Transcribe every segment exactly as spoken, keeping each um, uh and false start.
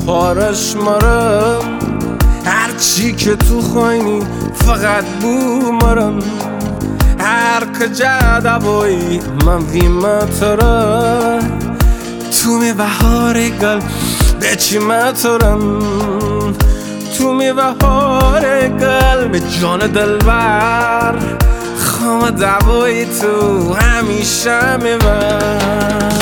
پارش مرم هرچی که تو خوینی فقط بو مرم هر کجا دوایی من ویمه تره تو می بهار گل به چی مترم تو می بهار گل به جان دلبر خام دوایی تو همیشه می بر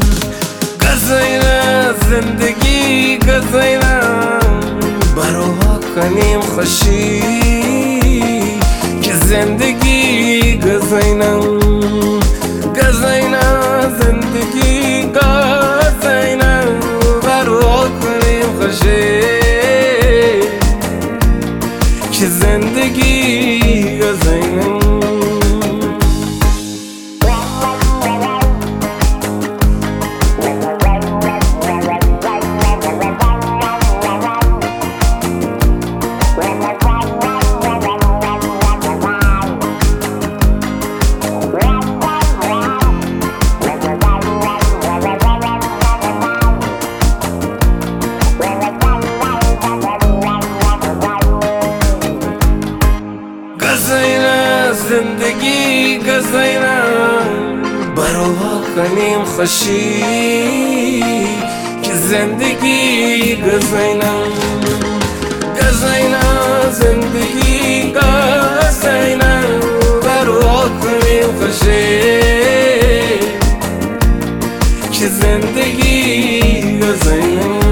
گزینه زندگی گزینه برا کنیم خوشی که زندگی گزینه گزینه زندگی گزینه برا کنیم خوشی که زندگی گزینه گزینه زندگی گزینه برا کنیم خوشی که زندگی گزینه گزینه زندگی گزینه برا کنیم خوشی که زندگی گزینه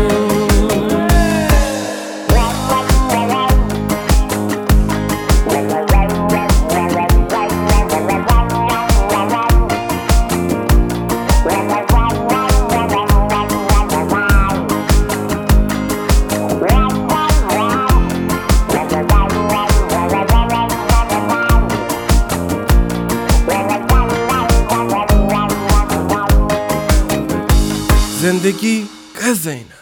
زندگی گزینه